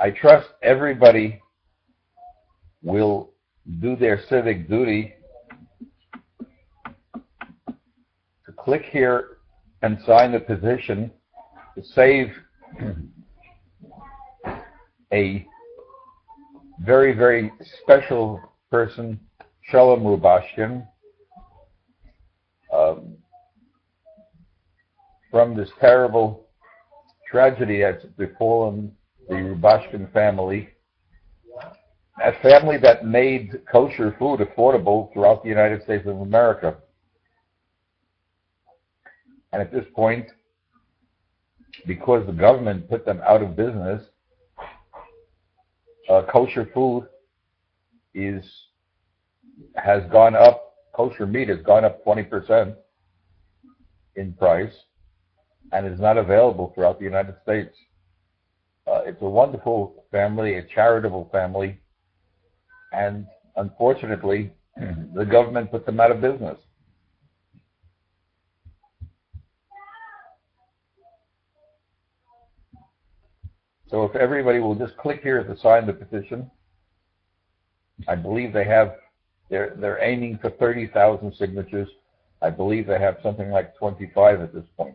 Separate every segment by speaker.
Speaker 1: I trust everybody will do their civic duty to click here and sign the petition to save a very, very special person, Shalom Rubashkin, from this terrible tragedy that's befallen the Rubashkin family, a family that made kosher food affordable throughout the United States of America. And at this point, because the government put them out of business, kosher food has gone up. Kosher meat has gone up 20% in price and is not available throughout the United States. It's a wonderful family, a charitable family, and unfortunately, the government put them out of business. So if everybody will just click here to sign the petition, I believe they're aiming for 30,000 signatures. I believe they have something like 25 at this point.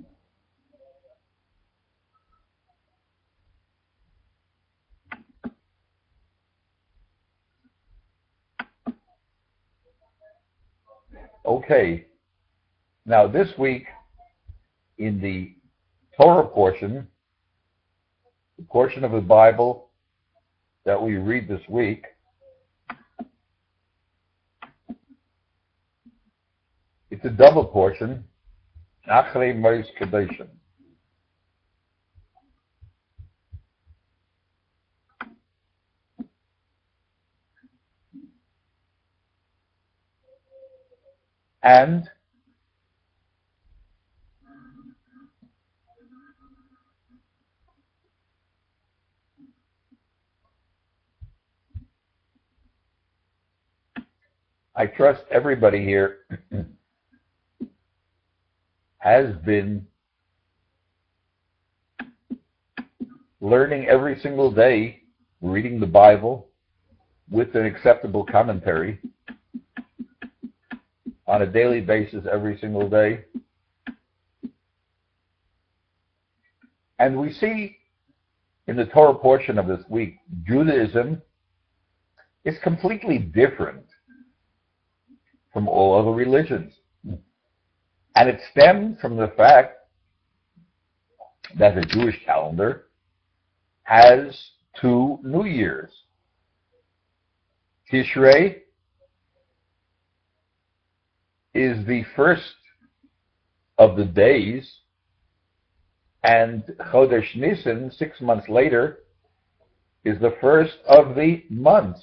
Speaker 1: Okay, now this week in the Torah portion, the portion of the Bible that we read this week, it's a double portion, Achrei Mos Kedoshim. And I trust everybody here has been learning every single day, reading the Bible with an acceptable commentary on a daily basis every single day. And we see in the Torah portion of this week, Judaism is completely different from all other religions. And it stems from the fact that the Jewish calendar has 2 New Years. Tishrei is the first of the days, and Chodesh Nisan, 6 months later, is the first of the months.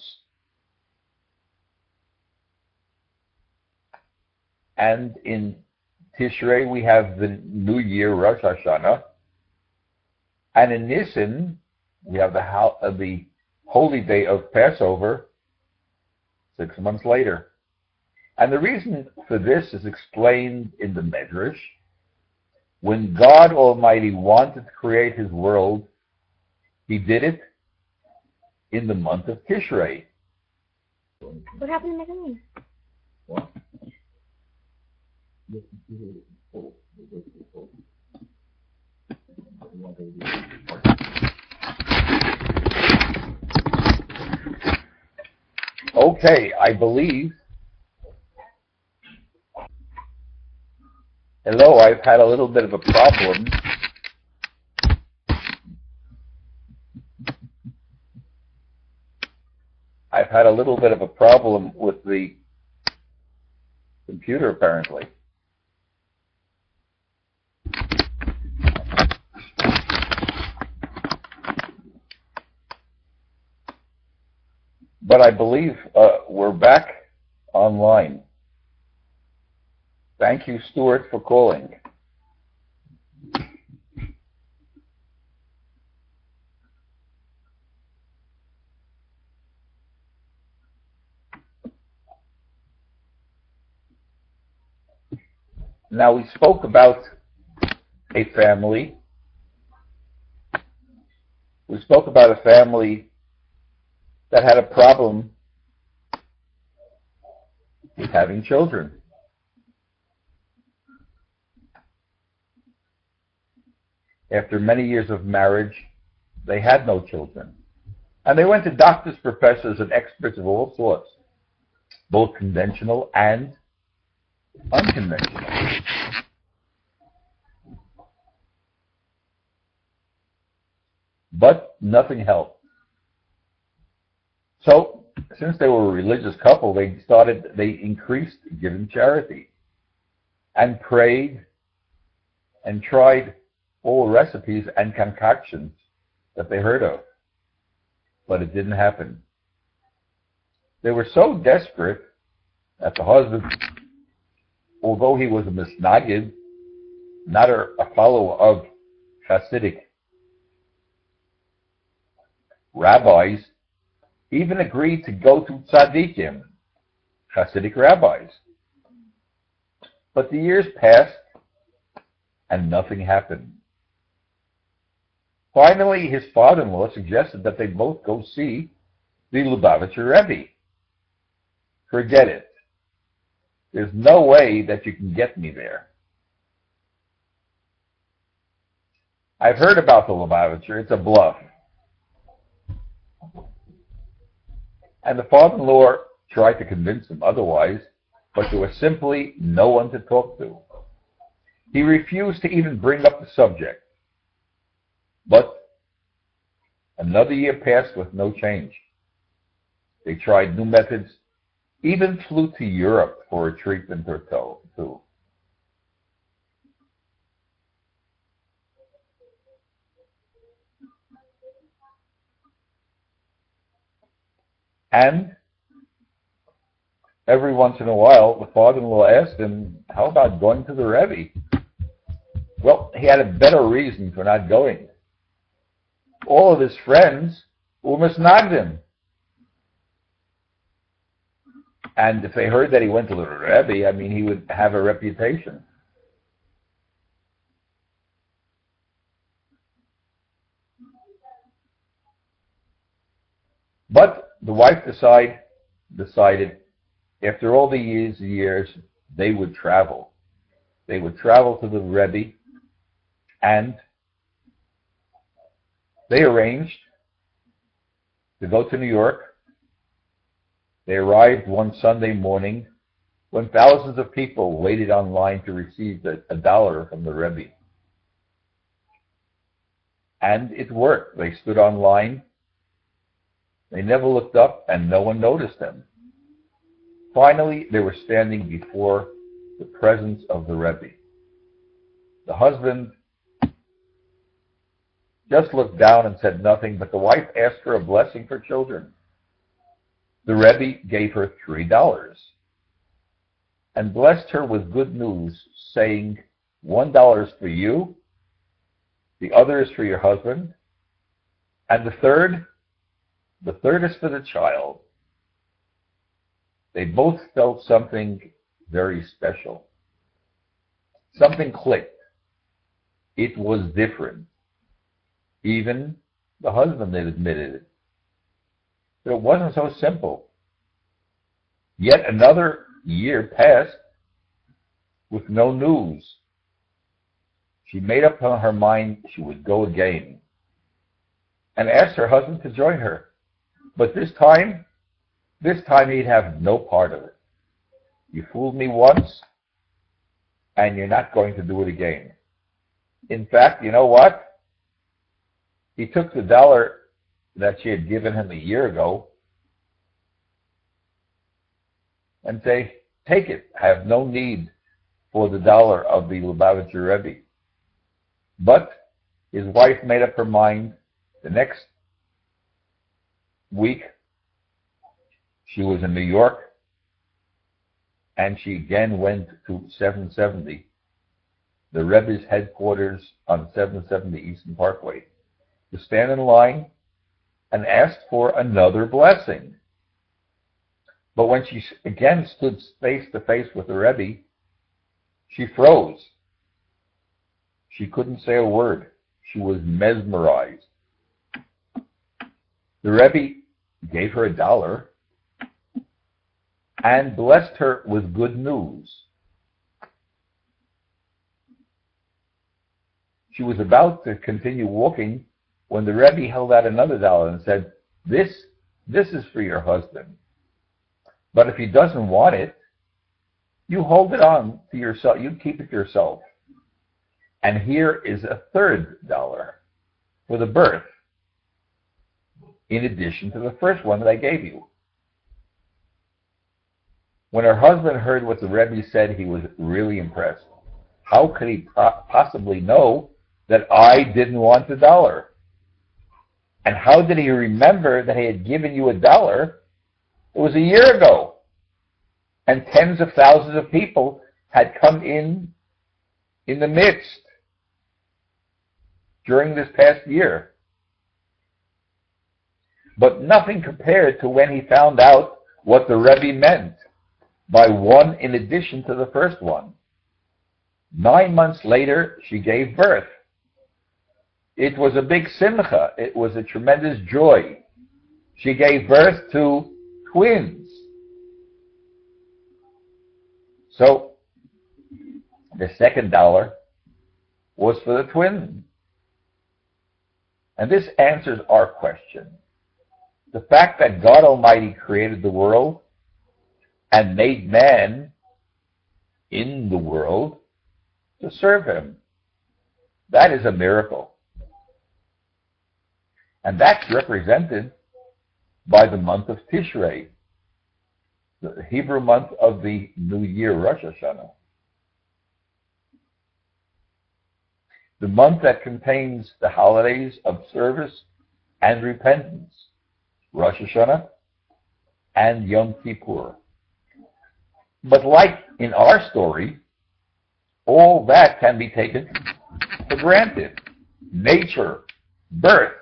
Speaker 1: And in Tishrei we have the New Year, Rosh Hashanah, and in Nisan we have the holy day of Passover, 6 months later. And the reason for this is explained in the Medrash. When God Almighty wanted to create His world, He did it in the month of Tishrei.
Speaker 2: What happened to Megan?
Speaker 1: What? Okay, I believe. Hello, I've had a little bit of a problem. I've had a little bit of a problem with the computer, apparently. But I believe we're back online. Thank you, Stuart, for calling. Now, we spoke about a family We spoke about a family that had a problem with having children. After many years of marriage, they had no children. And they went to doctors, professors, and experts of all sorts, both conventional and unconventional. But nothing helped. So, since they were a religious couple, they increased giving charity and prayed and tried all recipes and concoctions that they heard of. But it didn't happen. They were so desperate that the husband, although he was a misnagid, not a follower of Hasidic rabbis, even agreed to go to tzaddikim, Hasidic rabbis. But the years passed and nothing happened. Finally, his father-in-law suggested that they both go see the Lubavitcher Rebbe. Forget it. There's no way that you can get me there. I've heard about the Lubavitcher. It's a bluff. And the father-in-law tried to convince him otherwise, but there was simply no one to talk to. He refused to even bring up the subject. But another year passed with no change. They tried new methods, even flew to Europe for a treatment or two. And every once in a while, the father-in-law asked him, how about going to the Rebbe? Well, he had a better reason for not going. All of his friends were misnagdim. And if they heard that he went to the Rebbe, I mean, he would have a reputation. But the wife decided, after all the years, they would travel. They would travel to the Rebbe, and they arranged to go to New York. They arrived one Sunday morning when thousands of people waited online to receive $1 from the Rebbe. And it worked. They stood online. They never looked up, and no one noticed them. Finally, they were standing before the presence of the Rebbe. The husband just looked down and said nothing, but the wife asked for a blessing for children. The Rebbe gave her $3 and blessed her with good news, saying, $1 is for you, the other is for your husband, and the third is for the child. They both felt something very special. Something clicked. It was different. Even the husband had admitted it. But it wasn't so simple. Yet another year passed with no news. She made up her mind she would go again and asked her husband to join her. But this time he'd have no part of it. You fooled me once, and you're not going to do it again. In fact, you know what? He took the $1 that she had given him a year ago and say, take it. I have no need for the $1 of the Lubavitcher Rebbe. But his wife made up her mind. The next week, she was in New York, and she again went to 770, the Rebbe's headquarters on 770 Eastern Parkway, to stand in line and asked for another blessing. But when she again stood face to face with the Rebbe, she froze. She couldn't say a word. She was mesmerized. The Rebbe gave her $1 and blessed her with good news. She was about to continue walking when the Rebbe held out another $1 and said, this is for your husband. But if he doesn't want it, you hold it on to yourself. You keep it yourself. And here is a third $1 for the birth, in addition to the first one that I gave you. When her husband heard what the Rebbe said, he was really impressed. How could he possibly know that I didn't want the $1? And how did he remember that he had given you $1? It was a year ago. And tens of thousands of people had come in the midst during this past year. But nothing compared to when he found out what the Rebbe meant by one in addition to the first one. 9 months later, she gave birth. It was a big simcha. It was a tremendous joy. She gave birth to twins. So, the second $1 was for the twins. And this answers our question. The fact that God Almighty created the world and made man in the world to serve him. That is a miracle. And that's represented by the month of Tishrei, the Hebrew month of the new year, Rosh Hashanah. The month that contains the holidays of service and repentance, Rosh Hashanah and Yom Kippur. But like in our story, all that can be taken for granted. Nature, birth,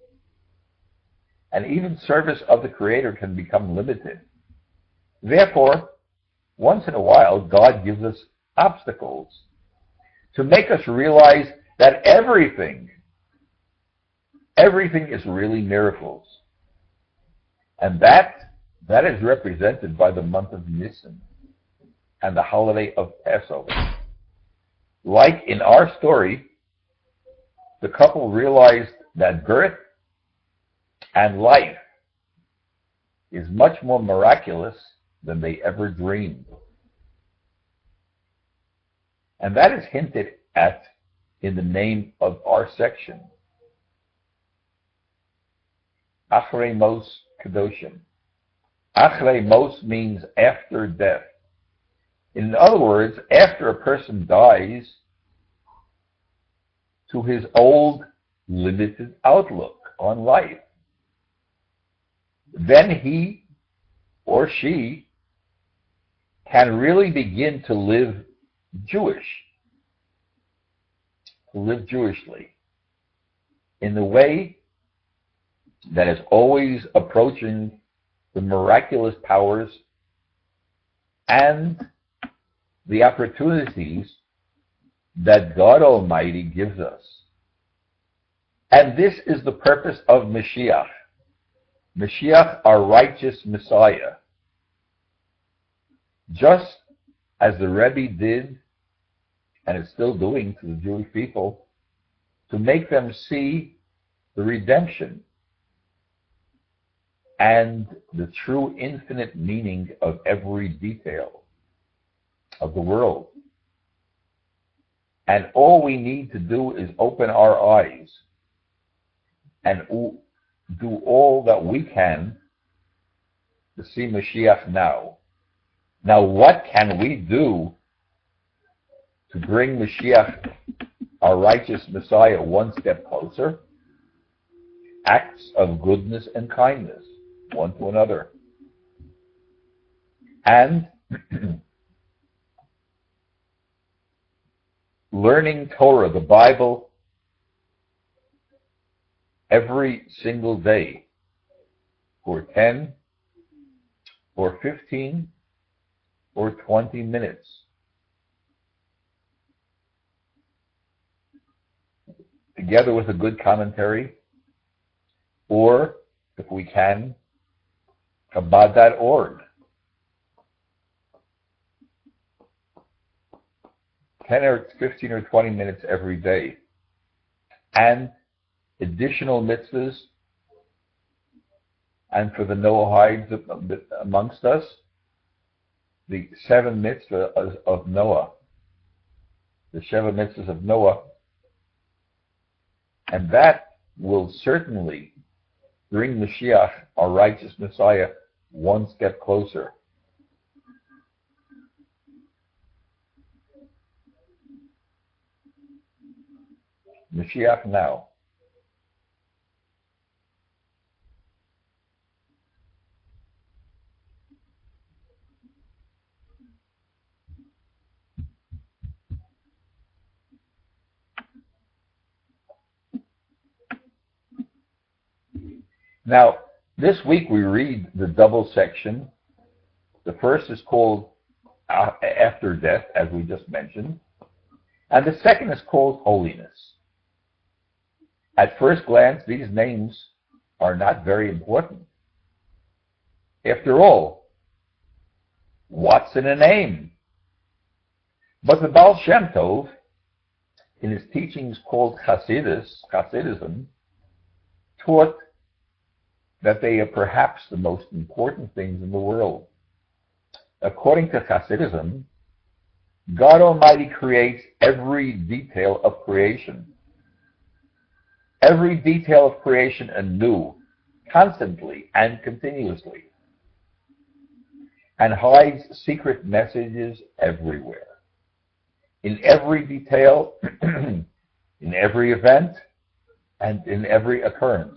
Speaker 1: and even service of the Creator can become limited. Therefore, once in a while, God gives us obstacles to make us realize that everything is really miracles. And that is represented by the month of Nisan and the holiday of Passover. Like in our story, the couple realized that birth and life is much more miraculous than they ever dreamed. And that is hinted at in the name of our section. Achrei Mos Kedoshim. Achrei Mos means after death. In other words, after a person dies, to his old limited outlook on life, then he or she can really begin to live Jewish, to live Jewishly, in the way that is always approaching the miraculous powers and the opportunities that God Almighty gives us. And this is the purpose of Mashiach. Mashiach, our righteous Messiah. Just as the Rebbe did, and is still doing to the Jewish people, to make them see the redemption and the true infinite meaning of every detail of the world. And all we need to do is open our eyes and do all that we can to see Mashiach now. Now, what can we do to bring Mashiach, our righteous Messiah, one step closer? Acts of goodness and kindness, one to another. And learning Torah, the Bible, every single day for 10 or 15 or 20 minutes. Together with a good commentary, or if we can, Chabad.org. 10 or 15 or 20 minutes every day. And additional mitzvahs, and for the Noahides amongst us, the 7 mitzvahs of Noah, the 7 mitzvahs of Noah, and that will certainly bring Mashiach, our righteous Messiah, one step closer. Mashiach now. Now, this week we read the double section. The first is called After Death, as we just mentioned, and the second is called Holiness. At first glance, these names are not very important. After all, what's in a name? But the Baal Shem Tov, in his teachings called Hasidism, taught that they are perhaps the most important things in the world. According to Hasidism, God Almighty creates every detail of creation. Every detail of creation anew, constantly and continuously, and hides secret messages everywhere. In every detail, in every event, and in every occurrence.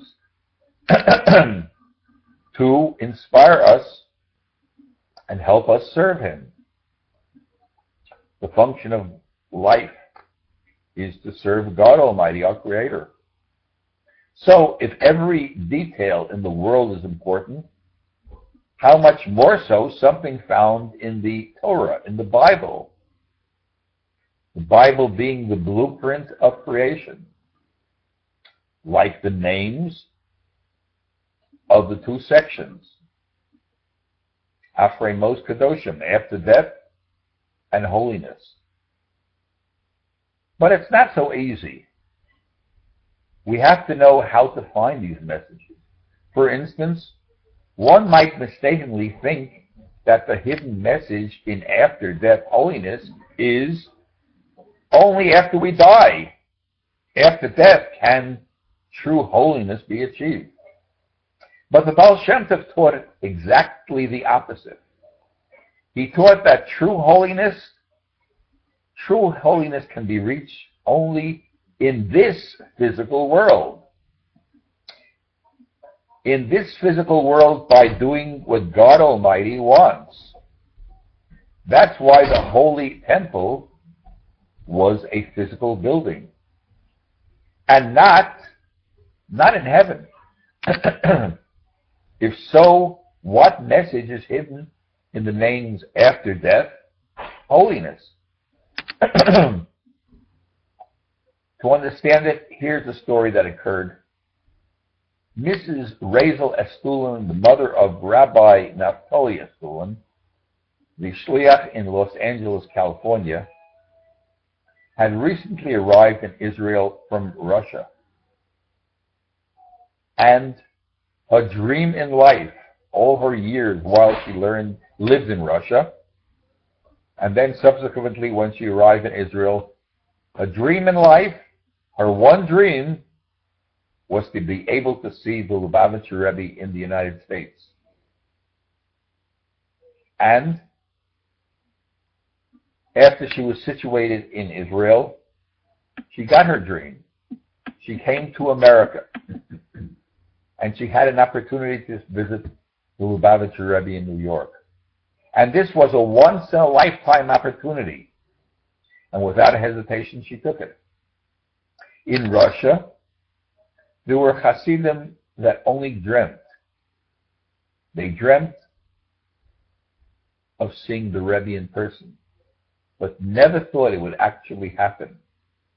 Speaker 1: To inspire us and help us serve Him. The function of life is to serve God Almighty, our Creator. So, if every detail in the world is important, how much more so something found in the Torah, in the Bible? The Bible being the blueprint of creation, like the names of the 2 sections, Afrei Mos Kadoshim, after death, and holiness. But it's not so easy. We have to know how to find these messages. For instance, one might mistakenly think that the hidden message in after death holiness is only after we die. After death can true holiness be achieved. But the Baal Shem Tov taught exactly the opposite. He taught that true holiness can be reached only in this physical world. In this physical world by doing what God Almighty wants. That's why the Holy Temple was a physical building. And not in heaven. If so, what message is hidden in the names after death? Holiness. To understand it, here's a story that occurred. Mrs. Razel Estulin, the mother of Rabbi Naftali Estulin, the shliach in Los Angeles, California, had recently arrived in Israel from Russia. And her dream in life, all her years while she lived in Russia, and then subsequently when she arrived in Israel, her dream in life, her one dream, was to be able to see the Lubavitcher Rebbe in the United States. And after she was situated in Israel, she got her dream. She came to America. And she had an opportunity to visit the Lubavitcher Rebbe in New York. And this was a once-in-a-lifetime opportunity. And without hesitation, she took it. In Russia, there were Hasidim that only dreamt. They dreamt of seeing the Rebbe in person, but never thought it would actually happen.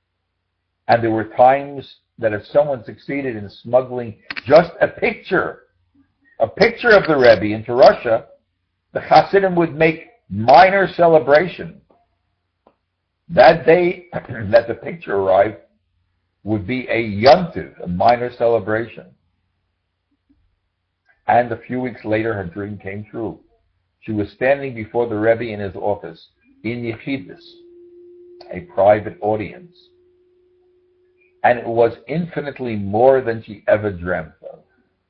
Speaker 1: And there were times that if someone succeeded in smuggling just a picture a picture of the Rebbe into Russia, the Hasidim would make minor celebration. That day that the picture arrived would be a yontiv, a minor celebration. And a few weeks later, her dream came true. She was standing before the Rebbe in his office, in Yechidus, a private audience. And it was infinitely more than she ever dreamt of.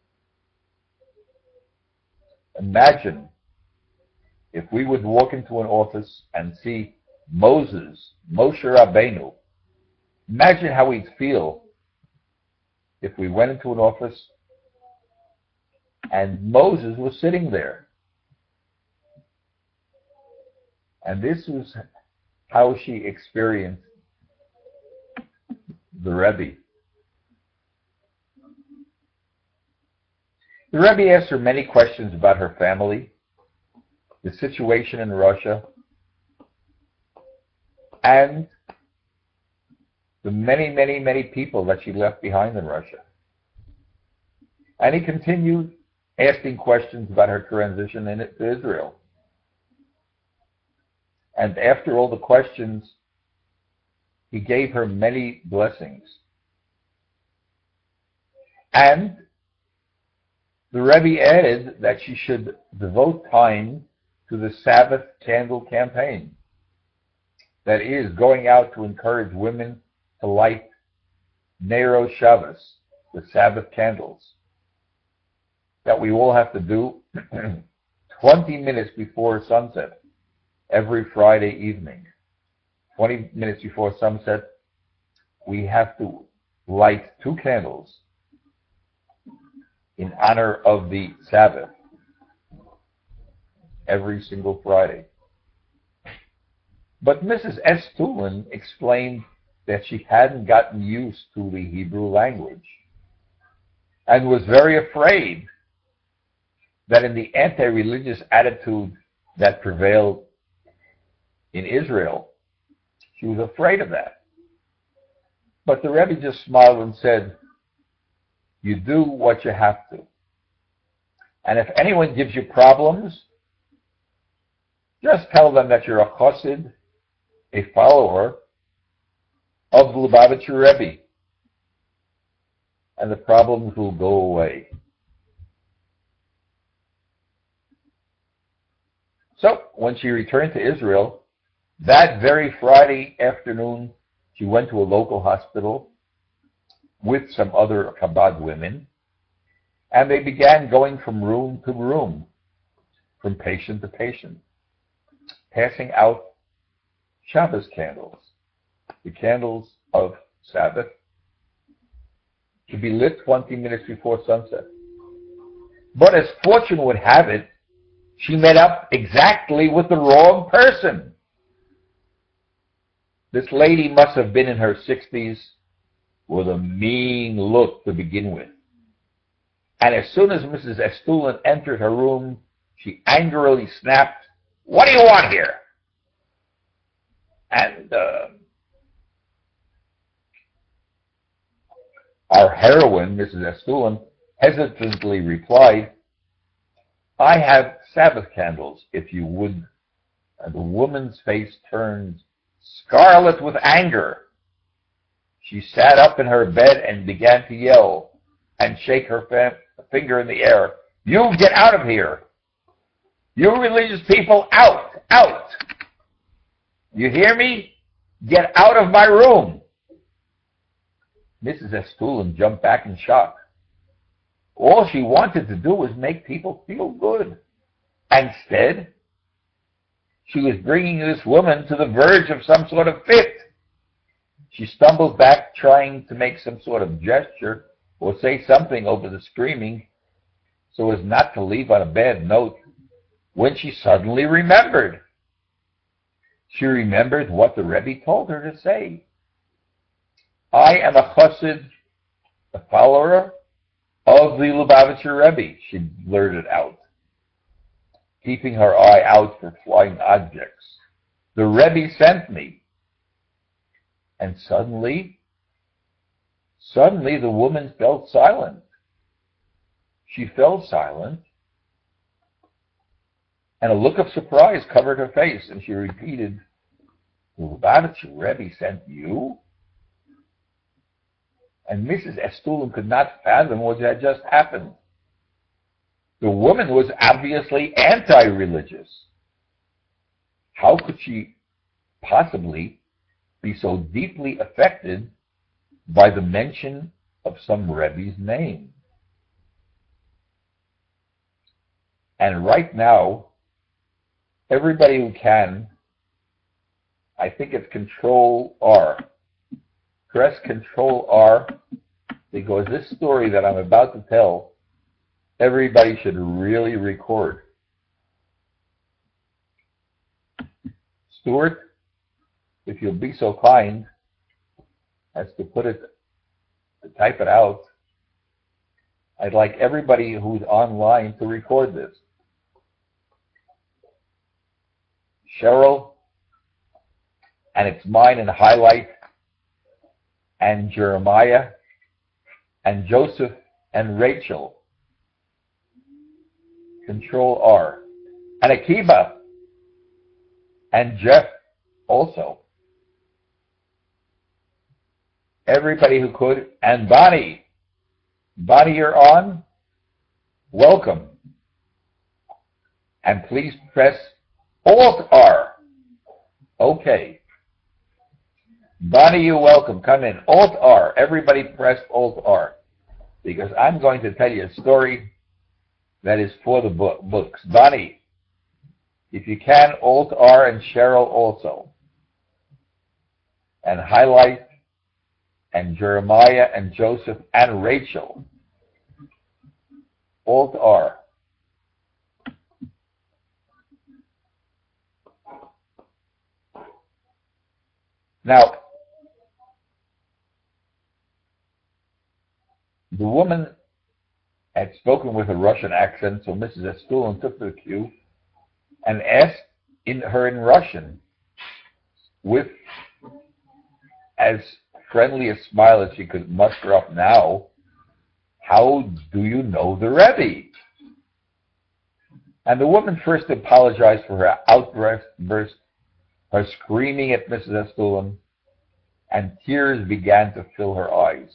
Speaker 1: Imagine if we would walk into an office and see Moshe Rabbeinu. Imagine how we'd feel if we went into an office and Moses was sitting there. And this was how she experienced the Rebbe. The Rebbe asked her many questions about her family, the situation in Russia, and the many, many, many people that she left behind in Russia. And he continued asking questions about her transition to Israel. And after all the questions, he gave her many blessings. And the Rebbe added that she should devote time to the Sabbath candle campaign. That is, going out to encourage women to light Nero Shabbos, the Sabbath candles, that we all have to do 20 minutes before sunset every Friday evening. 20 minutes before sunset, we have to light 2 candles in honor of the Sabbath every single Friday. But Mrs. Estulin explained that she hadn't gotten used to the Hebrew language and was very afraid that in the anti-religious attitude that prevailed in Israel, she was afraid of that. But the Rebbe just smiled and said, you do what you have to. And if anyone gives you problems, just tell them that you're a chassid, a follower of the Lubavitcher Rebbe, and the problems will go away. So, when she returned to Israel, that very Friday afternoon, she went to a local hospital with some other Chabad women, and they began going from room to room, from patient to patient, passing out Shabbos candles, the candles of Sabbath, to be lit 20 minutes before sunset. But as fortune would have it, she met up exactly with the wrong person. This lady must have been in her 60s with a mean look to begin with. And as soon as Mrs. Estulin entered her room, she angrily snapped, "What do you want here?" And our heroine, Mrs. Estulin, hesitantly replied, "I have Sabbath candles, if you would." And the woman's face turned scarlet with anger. She sat up in her bed and began to yell and shake her finger in the air. "You get out of here! You religious people, out! Out! You hear me? Get out of my room!" Mrs. Estulin jumped back in shock. All she wanted to do was make people feel good. Instead, she was bringing this woman to the verge of some sort of fit. She stumbled back, trying to make some sort of gesture or say something over the screaming so as not to leave on a bad note, when she suddenly remembered. She remembered what the Rebbe told her to say. "I am a chassid, a follower of the Lubavitcher Rebbe," she blurted out, keeping her eye out for flying objects. "The Rebbe sent me." And suddenly the woman felt silent. She fell silent, and a look of surprise covered her face, and she repeated, "Lubavitcher Rebbe sent you?" And Mrs. Estulen could not fathom what had just happened. The woman was obviously anti-religious. How could she possibly be so deeply affected by the mention of some Rebbe's name? And right now, everybody who can, I think it's Control R. Press Control R, because this story that I'm about to tell, everybody should really record. Stuart, if you'll be so kind as to type it out, I'd like everybody who's online to record this. Cheryl, and it's mine in highlight, and Jeremiah, and Joseph, and Rachel. Control R. And Akiva, and Jeff also. Everybody who could. And Bonnie. Bonnie, you're on. Welcome. And please press Alt-R. Okay. Bonnie, you're welcome. Come in. Alt-R. Everybody press Alt-R. Because I'm going to tell you a story that is for the books. Bonnie, if you can, Alt-R, and Cheryl also. And highlight, and Jeremiah, and Joseph, and Rachel. Alt-R. Now, the woman had spoken with a Russian accent, so Mrs. Estulen took the cue and asked her in Russian, with as friendly a smile as she could muster up now, "How do you know the Rebbe?" And the woman first apologized for her outburst, her screaming at Mrs. Estulen, and tears began to fill her eyes.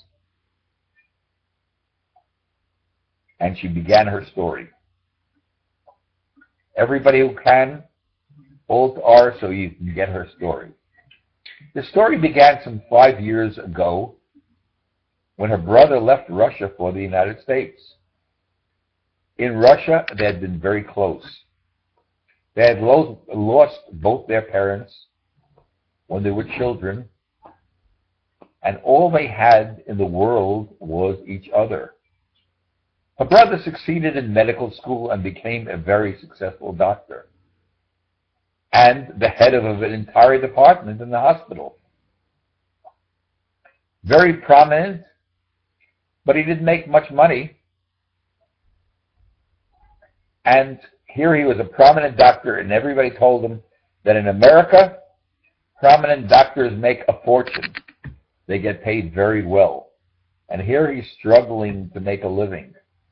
Speaker 1: And she began her story. Everybody who can, Alt-R so you can get her story. The story began some 5 years ago when her brother left Russia for the United States. In Russia, they had been very close. They had lost both their parents when they were children, and all they had in the world was each other. Her brother succeeded in medical school and became a very successful doctor, and the head of an entire department in the hospital. Very prominent, but he didn't make much money. And here he was a prominent doctor, and everybody told him that in America, prominent doctors make a fortune. They get paid very well. And here he's struggling to make a living.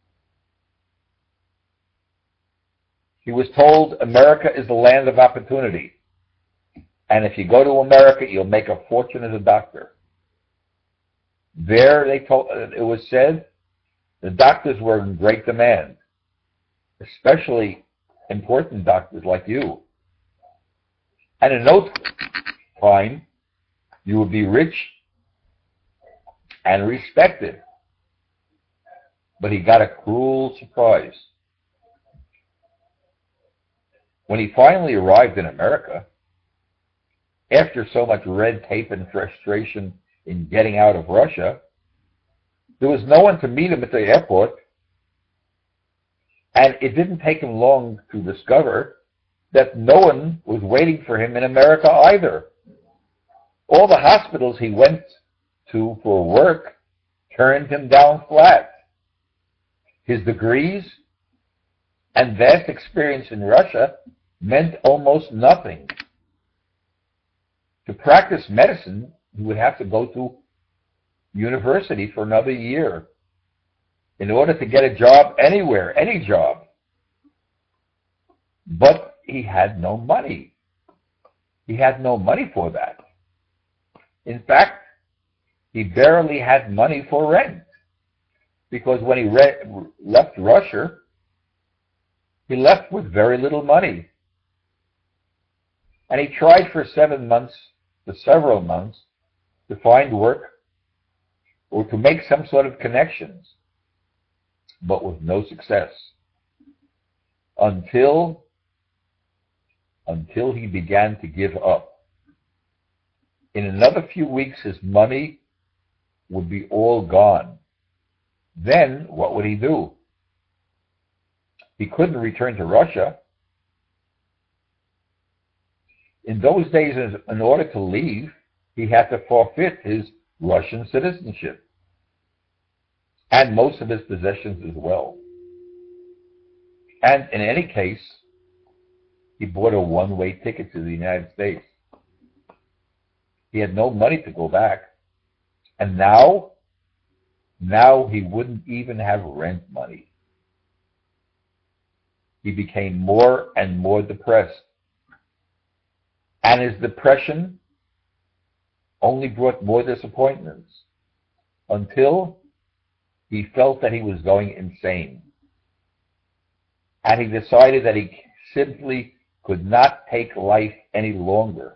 Speaker 1: He was told America is the land of opportunity. And if you go to America, you'll make a fortune as a doctor. There, it was said, the doctors were in great demand, especially important doctors like you. And in no time, you would be rich and respected. But he got a cruel surprise. When he finally arrived in America, after so much red tape and frustration in getting out of Russia, there was no one to meet him at the airport, and it didn't take him long to discover that no one was waiting for him in America either. All the hospitals he went to for work turned him down flat. His degrees and vast experience in Russia meant almost nothing. To practice medicine, he would have to go to university for another year. in order to get a job anywhere, any job. But he had no money. He had no money for that. In fact, he barely had money for rent, because when he left Russia, he left with very little money. And he tried for several months to find work or to make some sort of connections, but with no success, until he began to give up. In another few weeks, his money would be all gone. Then what would he do? He couldn't return to Russia. In those days, in order to leave, he had to forfeit his Russian citizenship and most of his possessions as well. And in any case, he bought a one-way ticket to the United States. He had no money to go back. And now he wouldn't even have rent money. He became more and more depressed. And his depression only brought more disappointments, until he felt that he was going insane. And he decided that he simply could not take life any longer.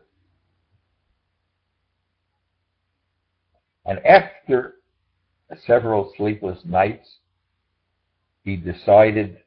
Speaker 1: And after several sleepless nights, he decided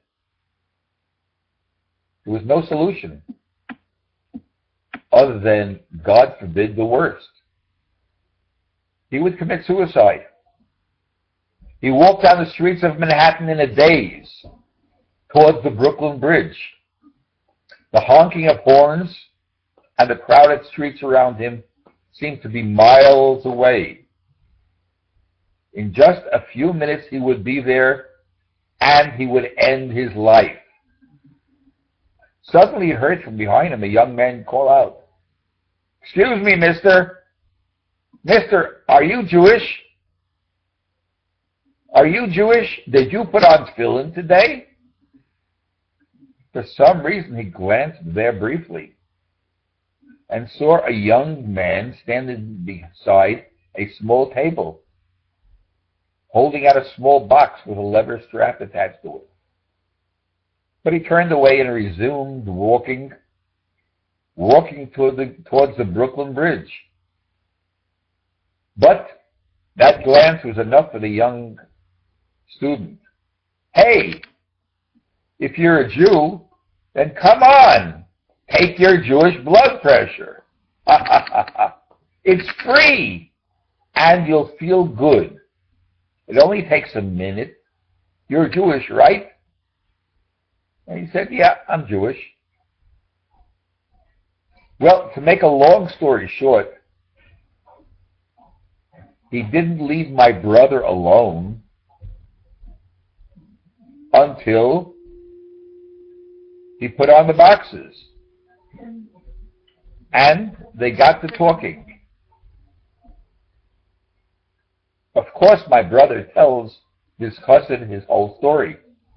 Speaker 1: there was no solution other than, God forbid, the worst. He would commit suicide. He walked down the streets of Manhattan in a daze towards the Brooklyn Bridge. The honking of horns and the crowded streets around him seemed to be miles away. In just a few minutes he would be there, and he would end his life. Suddenly he heard from behind him a young man call out, "Excuse me, mister. Mister, are you Jewish? Are you Jewish? Did you put on tefillin today?" For some reason he glanced there briefly and saw a young man standing beside a small table, holding out a small box with a leather strap attached to it. But he turned away and resumed walking towards the Brooklyn Bridge. But that glance was enough for the young student. "Hey, if you're a Jew, then come on, take your Jewish blood pressure. It's free, and you'll feel good. It only takes a minute. You're Jewish, right?" And he said, "Yeah, I'm Jewish." Well, to make a long story short, he didn't leave my brother alone until he put on the boxes. And they got to talking. Of course, my brother tells his cousin his whole story.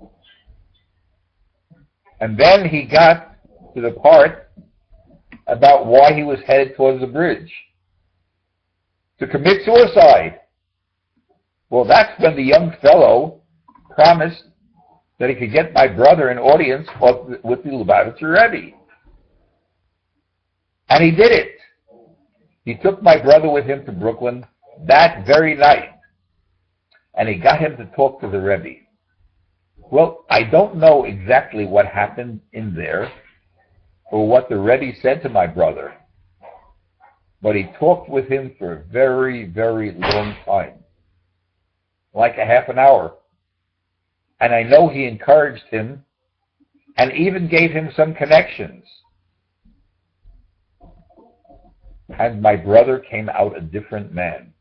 Speaker 1: And then he got to the part about why he was headed towards the bridge. To commit suicide. Well, that's when the young fellow promised that he could get my brother an audience with the Lubavitcher Rebbe. And he did it. He took my brother with him to Brooklyn that very night. And he got him to talk to the Rebbe. Well, I don't know exactly what happened in there or what the Rebbe said to my brother, but he talked with him for a very, very long time, like a half an hour. And I know he encouraged him and even gave him some connections. And my brother came out a different man.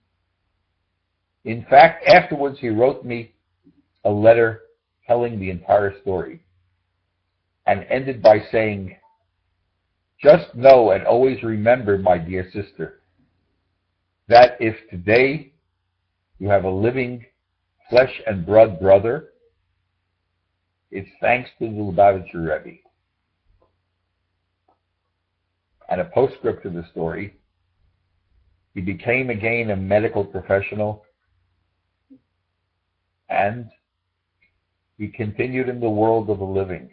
Speaker 1: In fact, afterwards he wrote me a letter telling the entire story, and ended by saying, "Just know and always remember, my dear sister, that if today you have a living flesh and blood brother, it's thanks to the Lubavitcher Rebbe. And a postscript to the story, he became again a medical professional, and he continued in the world of the living.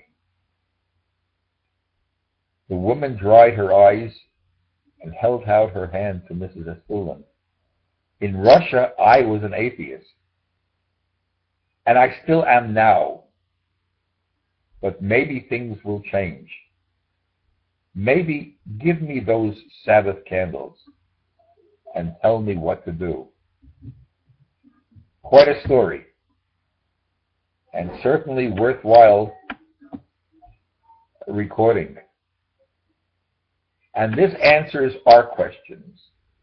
Speaker 1: The woman dried her eyes and held out her hand to Mrs. Estulin. In Russia, I was an atheist, and I still am now, but maybe things will change. Maybe give me those Sabbath candles and tell me what to do. Quite a story, and certainly worthwhile recording. And this answers our questions.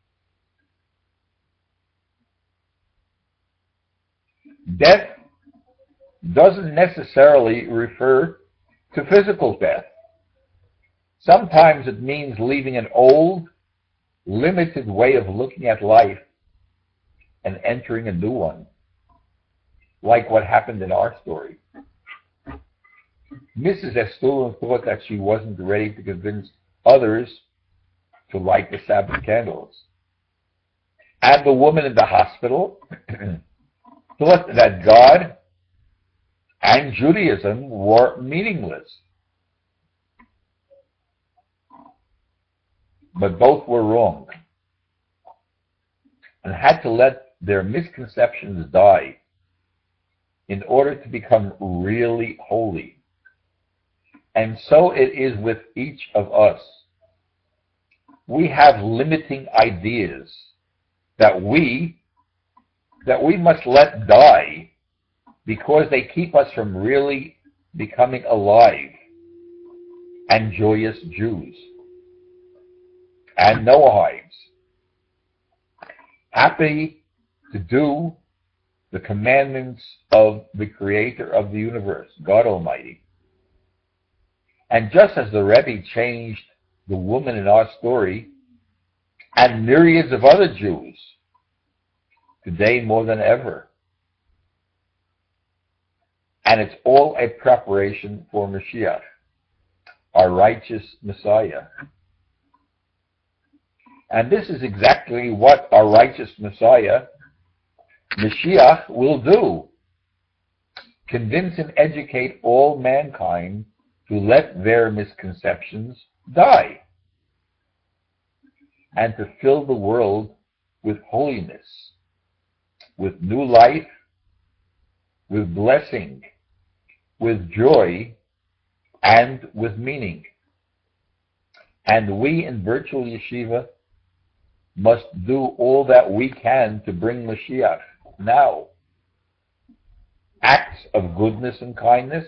Speaker 1: Death doesn't necessarily refer to physical death. Sometimes it means leaving an old, limited way of looking at life and entering a new one, like what happened in our story. Mrs. Estulin thought that she wasn't ready to convince others to light the Sabbath candles. And the woman in the hospital thought that God and Judaism were meaningless. But both were wrong and had to let their misconceptions die in order to become really holy. And so it is with each of us. We have limiting ideas that we must let die because they keep us from really becoming alive and joyous Jews and Noahides, happy to do the commandments of the Creator of the universe, God Almighty. And just as the Rebbe changed the woman in our story and myriads of other Jews, today more than ever. And it's all a preparation for Mashiach, our righteous Messiah. And this is exactly what our righteous Messiah, Mashiach, will do. Convince and educate all mankind to let their misconceptions die and to fill the world with holiness, with new life, with blessing, with joy, and with meaning. And we in Virtual Yeshiva must do all that we can to bring Mashiach now. Acts of goodness and kindness,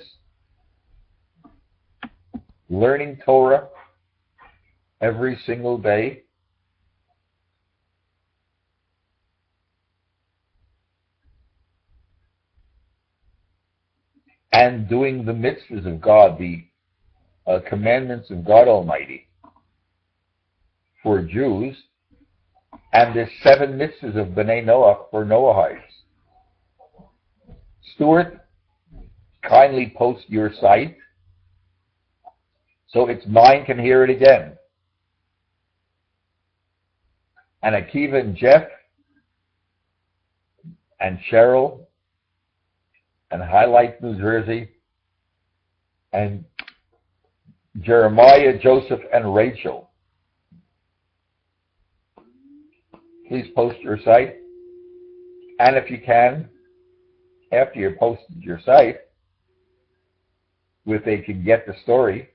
Speaker 1: learning Torah every single day, and doing the mitzvahs of God, the commandments of God Almighty for Jews, and the 7 mitzvahs of Bnei Noach for Noahites. Stuart, kindly post your site so its mind can hear it again. And Akiva and Jeff and Cheryl and Highlight New Jersey and Jeremiah, Joseph, and Rachel. Please post your site. And if you can, after you posted your site, if they can get the story,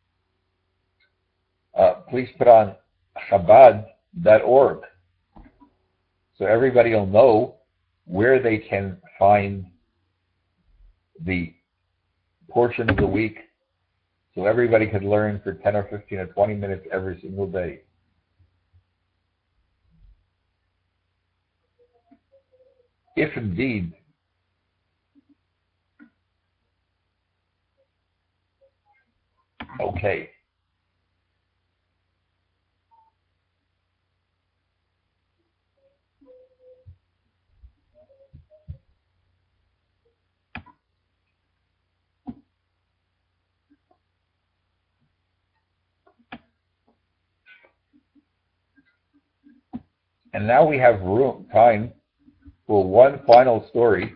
Speaker 1: please put on Chabad.org so everybody will know where they can find the portion of the week, so everybody could learn for 10 or 15 or 20 minutes every single day. If indeed okay. And now we have time for one final story.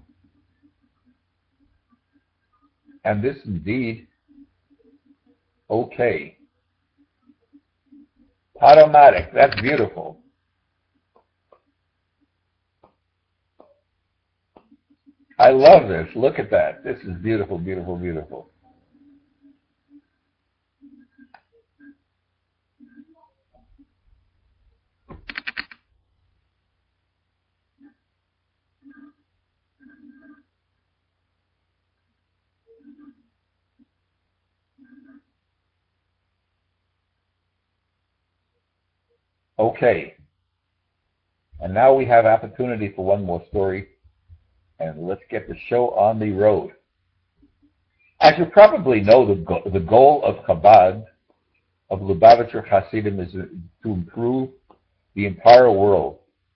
Speaker 1: And this indeed, okay. Automatic, that's beautiful. I love this. Look at that. This is beautiful, beautiful, beautiful. Okay. And now we have opportunity for one more story. And let's get the show on the road. As you probably know, the goal of Chabad, of Lubavitcher Hasidim, is to improve the entire world,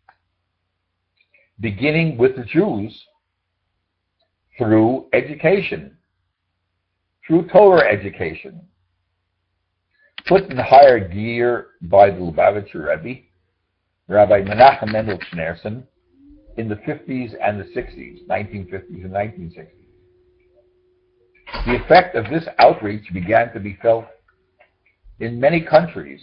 Speaker 1: beginning with the Jews through education, through Torah education, put in higher gear by the Lubavitcher Rebbe, Rabbi Menachem Mendel Schneerson, in the 50s and the 60s, 1950s and 1960s. The effect of this outreach began to be felt in many countries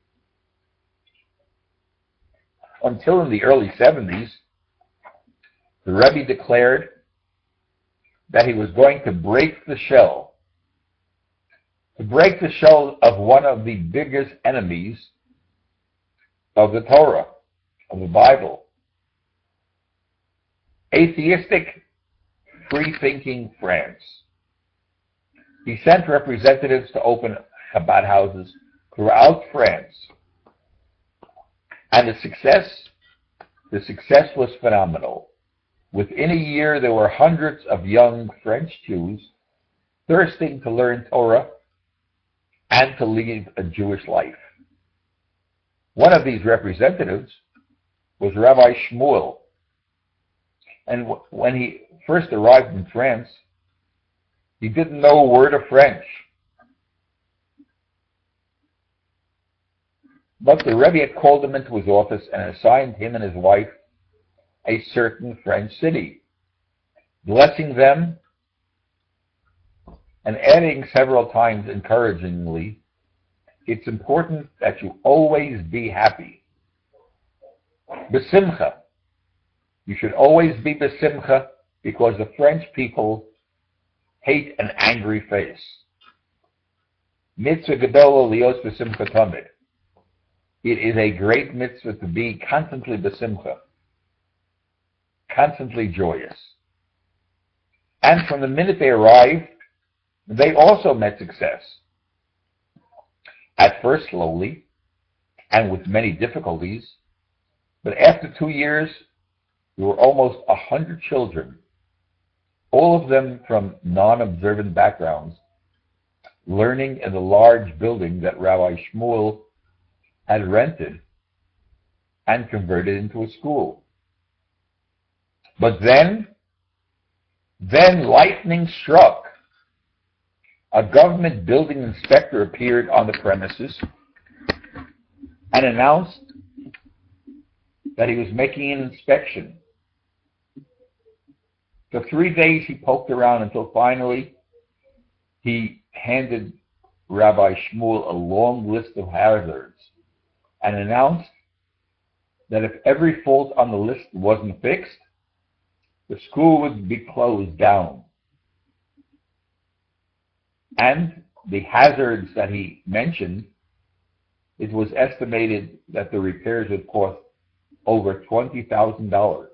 Speaker 1: until in the early 70s, the Rebbe declared that he was going to break the shell of one of the biggest enemies of the Torah, of the Bible. Atheistic, free-thinking France. He sent representatives to open Chabad houses throughout France. And the success was phenomenal. Within a year, there were hundreds of young French Jews thirsting to learn Torah and to lead a Jewish life. One of these representatives was Rabbi Shmuel. And when he first arrived in France, he didn't know a word of French. But the Rebbe had called him into his office and assigned him and his wife a certain French city, blessing them and adding several times encouragingly, "It's important that you always be happy. Besimcha. You should always be besimcha, because the French people hate an angry face. Mitzvah gedola lios besimcha tamid. It is a great mitzvah to be constantly besimcha, constantly joyous." And from the minute they arrived, they also met success. At first slowly, and with many difficulties, but after 2 years, there were almost 100 children, all of them from non-observant backgrounds, learning in the large building that Rabbi Shmuel had rented and converted into a school. But then lightning struck. A government building inspector appeared on the premises and announced that he was making an inspection. For 3 days he poked around until finally he handed Rabbi Shmuel a long list of hazards and announced that if every fault on the list wasn't fixed, the school would be closed down. And the hazards that he mentioned, it was estimated that the repairs would cost over $20,000.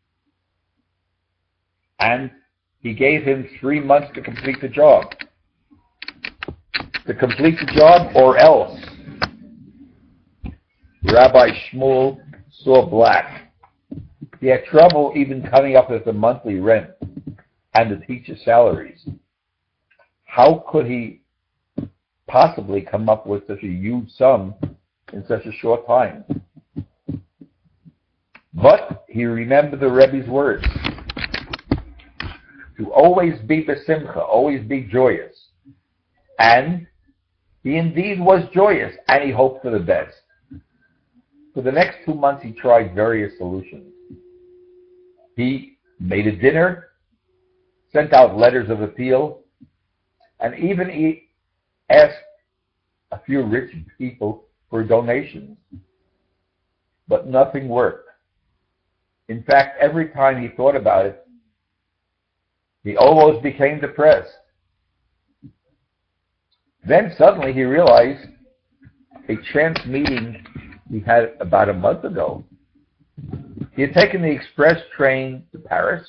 Speaker 1: And he gave him 3 months to complete the job. To complete the job or else. Rabbi Shmuel saw black. He had trouble even coming up with the monthly rent and the teacher's salaries. How could he possibly come up with such a huge sum in such a short time? But he remembered the Rebbe's words. To always be besimcha, always be joyous. And he indeed was joyous, and he hoped for the best. For the next 2 months, he tried various solutions. He made a dinner, sent out letters of appeal, and even he asked a few rich people for donations. But nothing worked. In fact, every time he thought about it, he almost became depressed. Then suddenly he realized a chance meeting he had about a month ago. He had taken the express train to Paris,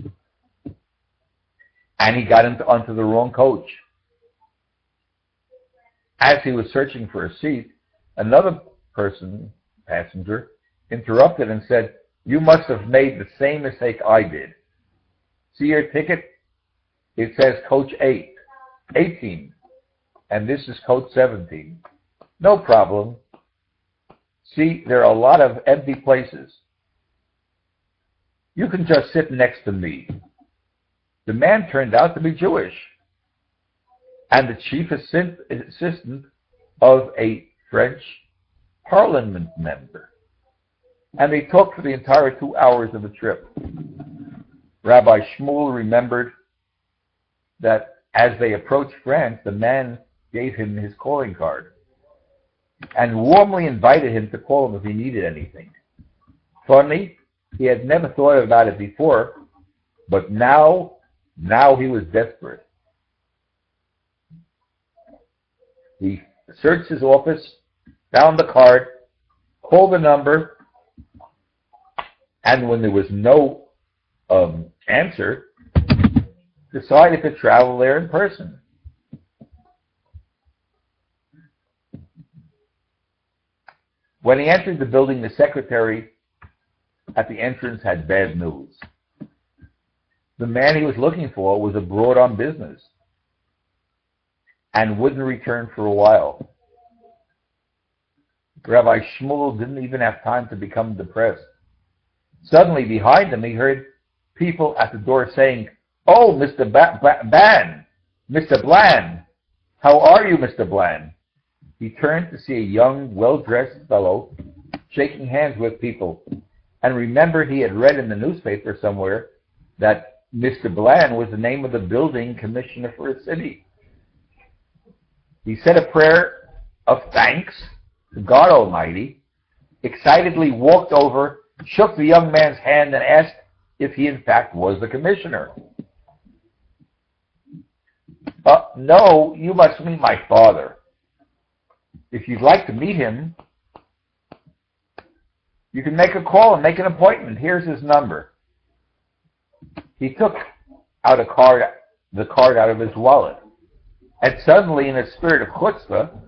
Speaker 1: and he got onto the wrong coach. As he was searching for a seat, another passenger, interrupted and said, "You must have made the same mistake I did. See your ticket? It says coach 18, and this is coach 17. No problem. See, there are a lot of empty places. You can just sit next to me." The man turned out to be Jewish and the chief assistant of a French parliament member. And they talked for the entire 2 hours of the trip. Rabbi Shmuel remembered that as they approached France, the man gave him his calling card and warmly invited him to call him if he needed anything. Funny, he had never thought about it before, but now he was desperate. He searched his office, found the card, called the number, and when there was no answer, decided to travel there in person. When he entered the building, the secretary at the entrance had bad news. The man he was looking for was abroad on business and wouldn't return for a while. Rabbi Shmuel didn't even have time to become depressed. Suddenly, behind him, he heard people at the door saying, "Oh, Mr. Mr. Bland, how are you, Mr. Bland?" He turned to see a young, well-dressed fellow shaking hands with people, and remembered he had read in the newspaper somewhere that Mr. Bland was the name of the building commissioner for a city. He said a prayer of thanks to God Almighty, excitedly walked over, shook the young man's hand, and asked if he in fact was the commissioner. "No, you must meet my father. If you'd like to meet him, you can make a call and make an appointment. Here's his number." He took out the card out of his wallet, and suddenly, in a spirit of chutzpah,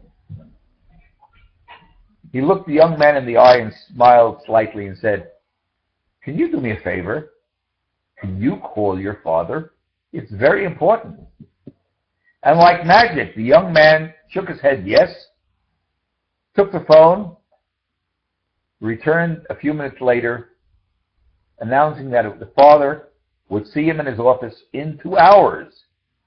Speaker 1: he looked the young man in the eye and smiled slightly and said, "Can you do me a favor? Can you call your father? It's very important." And like magic, the young man shook his head yes, took the phone, returned a few minutes later, announcing that the father would see him in his office in 2 hours.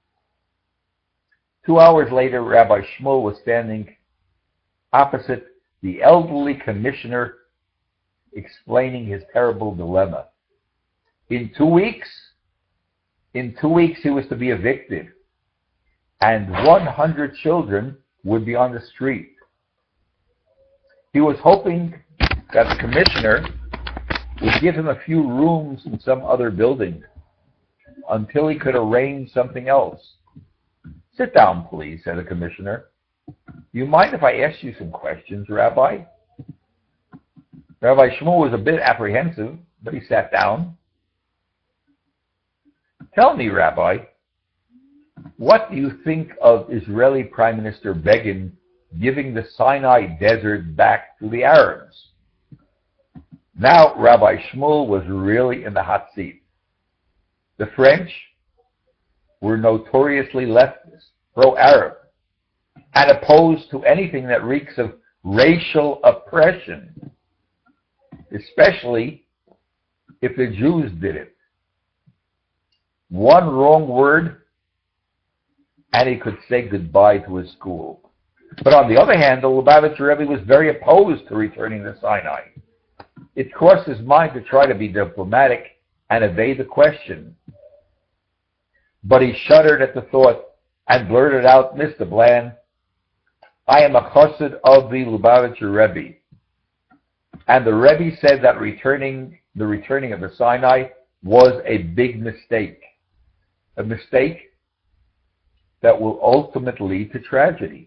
Speaker 1: 2 hours later, Rabbi Shmuel was standing opposite the elderly commissioner, explaining his terrible dilemma. In 2 weeks, he was to be evicted, and 100 children would be on the street. He was hoping that the commissioner would give him a few rooms in some other building until he could arrange something else. "Sit down, please," said the commissioner. "You mind if I ask you some questions, Rabbi?" Rabbi Shmuel was a bit apprehensive, but he sat down. "Tell me, Rabbi, what do you think of Israeli Prime Minister Begin giving the Sinai Desert back to the Arabs?" Now Rabbi Shmuel was really in the hot seat. The French were notoriously leftist, pro-Arab, and opposed to anything that reeks of racial oppression, especially if the Jews did it. One wrong word, and he could say goodbye to his school. But on the other hand, the Lubavitcher Rebbe was very opposed to returning to Sinai. It crossed his mind to try to be diplomatic and evade the question. But he shuddered at the thought and blurted out, "Mr. Bland, I am a chassid of the Lubavitcher Rebbe." And the Rebbe said that the returning of the Sinai was a big mistake. A mistake that will ultimately lead to tragedy.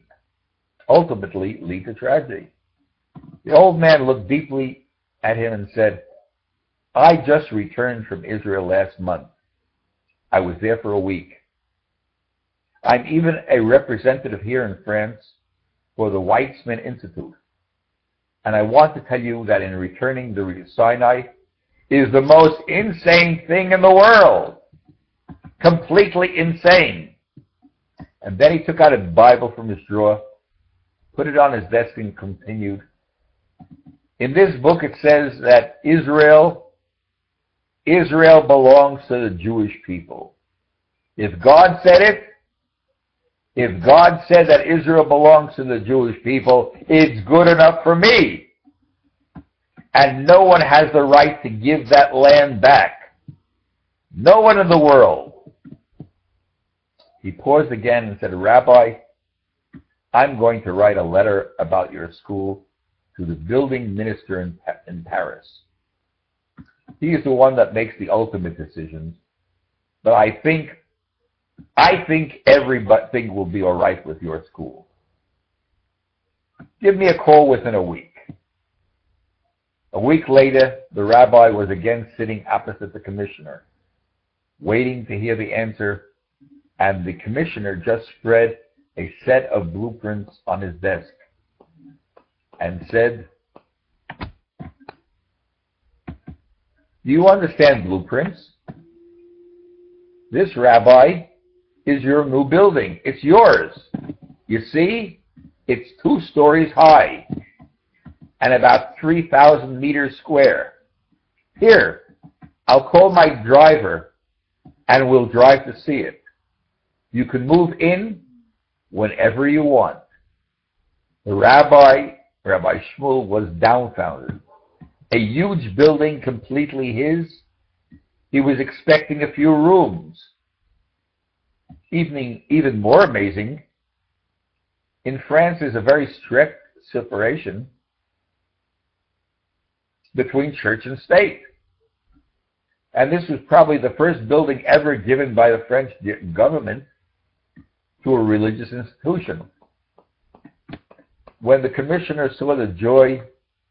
Speaker 1: The old man looked deeply at him and said, "I just returned from Israel last month. I was there for a week. I'm even a representative here in France for the Weizmann Institute. And I want to tell you that in returning to Sinai is the most insane thing in the world. Completely insane." And then he took out a Bible from his drawer, put it on his desk, and continued. In this book it says that Israel belongs to the Jewish people. If God said that Israel belongs to the Jewish people, it's good enough for me. And no one has the right to give that land back. No one in the world. He paused again and said, "Rabbi, I'm going to write a letter about your school to the building minister in Paris. He is the one that makes the ultimate decisions. But I think everything will be all right with your school. Give me a call within a week." A week later, the rabbi was again sitting opposite the commissioner, waiting to hear the answer, and the commissioner just spread a set of blueprints on his desk and said, "Do you understand blueprints? This, rabbi, is your new building. It's yours. You see, it's 2 stories high and about 3,000 meters square. Here, I'll call my driver and we'll drive to see it. You can move in whenever you want." The Rabbi Shmuel, was dumbfounded. A huge building completely his. He was expecting a few rooms. Even more amazing, in France there's a very strict separation between church and state. And this was probably the first building ever given by the French government to a religious institution. When the commissioner saw the joy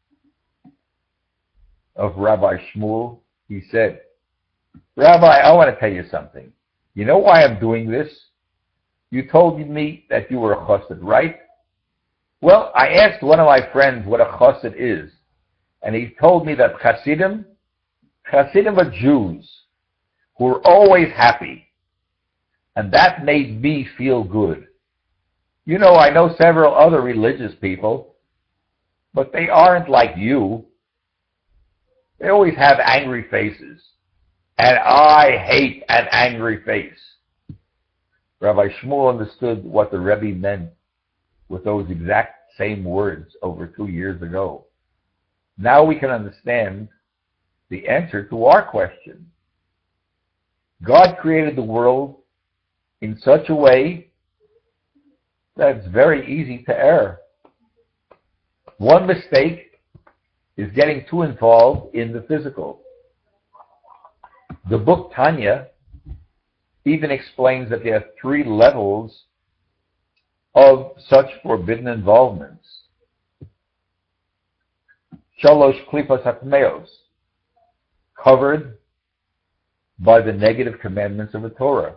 Speaker 1: of Rabbi Shmuel, he said, "Rabbi, I want to tell you something. You know why I'm doing this? You told me that you were a chassid, right? Well, I asked one of my friends what a chassid is, and he told me that Hasidim are Jews who are always happy, and that made me feel good. You know, I know several other religious people, but they aren't like you. They always have angry faces, and I hate an angry face." Rabbi Shmuel understood what the Rebbe meant with those exact same words over 2 years ago. Now we can understand the answer to our question. God created the world in such a way that it's very easy to err. One mistake is getting too involved in the physical. The book Tanya even explains that there are 3 levels of such forbidden involvements. Shalosh klipas hatmeos, covered by the negative commandments of the Torah.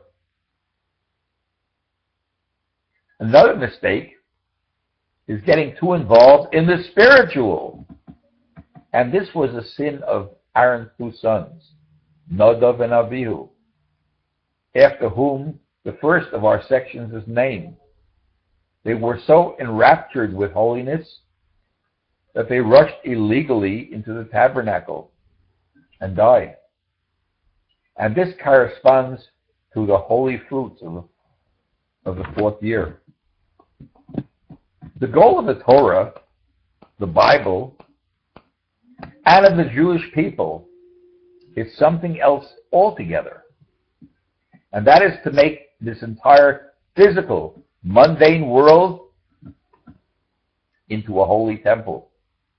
Speaker 1: Another mistake is getting too involved in the spiritual. And this was a sin of Aaron's 2 sons, Nadav and Avihu, after whom the first of our sections is named. They were so enraptured with holiness that they rushed illegally into the tabernacle and died. And this corresponds to the holy fruits of the 4th year. The goal of the Torah, the Bible, and of the Jewish people is something else altogether. And that is to make this entire physical, mundane world into a holy temple.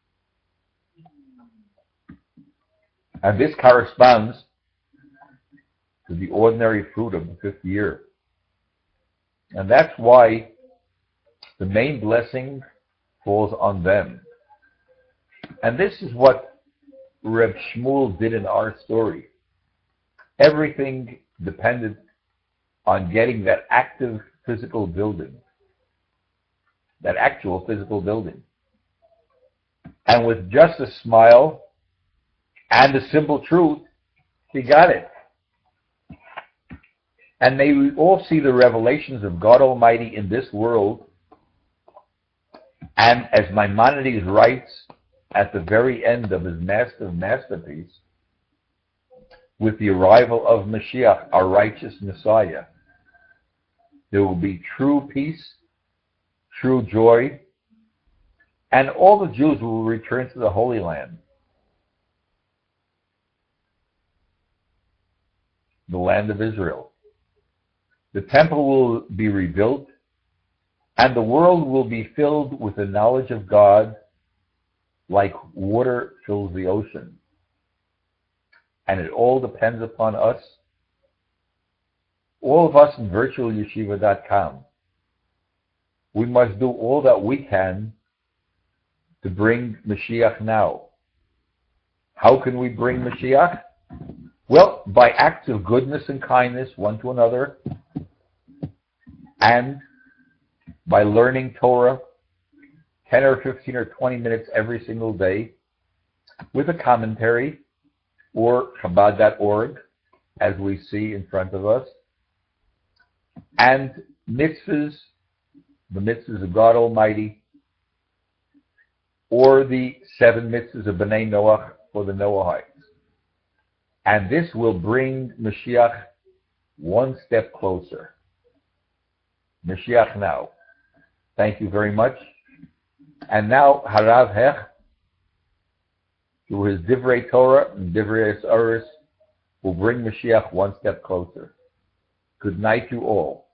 Speaker 1: And this corresponds to the ordinary fruit of the fifth year. And that's why the main blessing falls on them. And this is what Reb Shmuel did in our story. Everything depended on getting that active physical building, that actual physical building. And with just a smile and the simple truth, he got it. And may we all see the revelations of God Almighty in this world. And as Maimonides writes at the very end of his masterpiece, with the arrival of Mashiach, our righteous Messiah, there will be true peace, true joy, and all the Jews will return to the Holy Land, the land of Israel. The temple will be rebuilt, and the world will be filled with the knowledge of God like water fills the ocean. And it all depends upon us, all of us in virtualyeshiva.com. We must do all that we can to bring Mashiach now. How can we bring Mashiach? Well, by acts of goodness and kindness one to another, and by learning Torah 10 or 15 or 20 minutes every single day with a commentary, or Chabad.org, as we see in front of us, and mitzvahs, the mitzvahs of God Almighty, or the 7 mitzvahs of B'nai Noach for the Noahites. And this will bring Mashiach one step closer. Mashiach now. Thank you very much. And now, Harav Hech, through his Divrei Torah and Divrei Esaris, will bring Mashiach one step closer. Good night, you all.